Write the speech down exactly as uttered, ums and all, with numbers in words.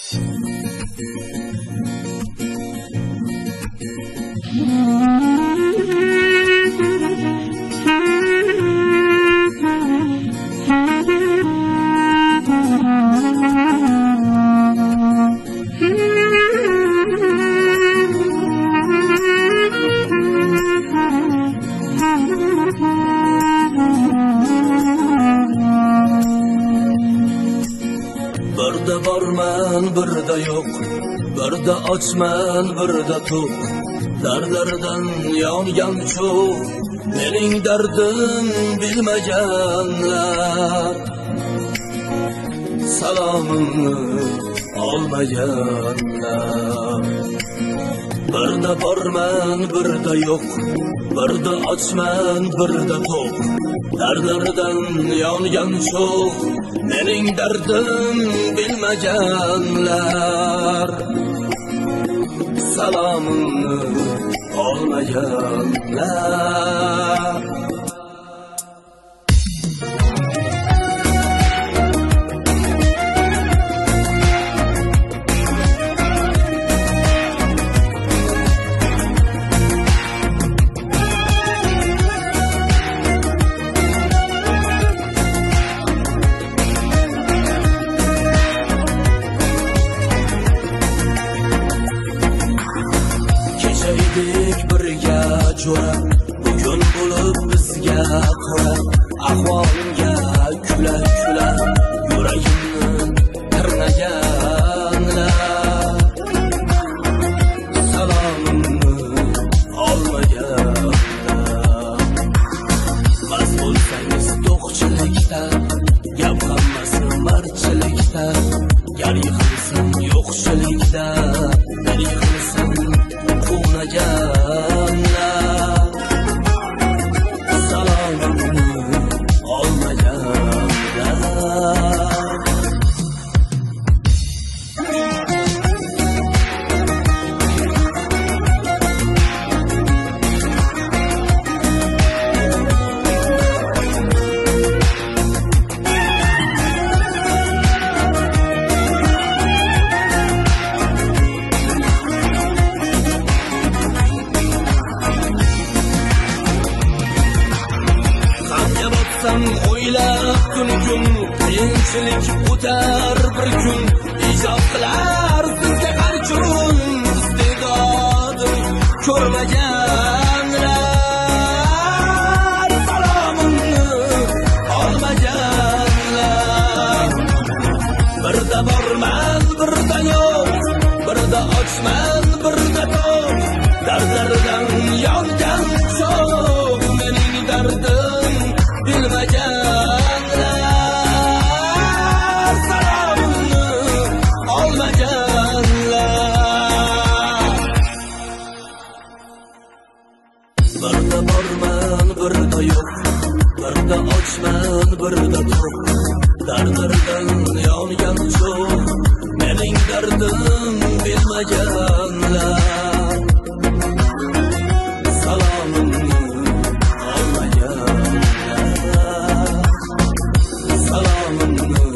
Birda borman, birda yo'q, birda ochman, birda to'q. Dardlardan yongan cho'q, mening dardim bilmaganlar. Salomimni olmaganlar. Birda borman, birda yo'q, birda ochman, birda to'q. Dardlardan yongan cho'q, mening dardim bilmaganlar. Salomimni olmaganlar. Birga jo'ra, bugun bo'lib bizga qora. Ahvolimga kula kula yuragimni tirnaganlar. Salomimni olmaganlar. Bas bo'lsangiz to'qchilikda, gap hammasi marchilikda. Gar yiqilsam yo'qchilikda, gar yiqilsam quvnaganlar. Salomimni olmaganlar. O'ylab kun-kun qiyinchilik o'tar bir kun. Ijod qilar sizga har kun iste'dodim ko'rmaganlar. Salomimni olmaganlar. Birda borman, birda yo'q, birda ochman, birda to'q. Dardlardan yongan cho'q, mening dardim bilmaganlar. Salomimni olmaganlar. Birda borman, birda yo'q, birda ochman, birda to'q. Dardlardan yongan cho'q, mening dardim bilmaganlar. Salomimni olmaganlar. Salomimni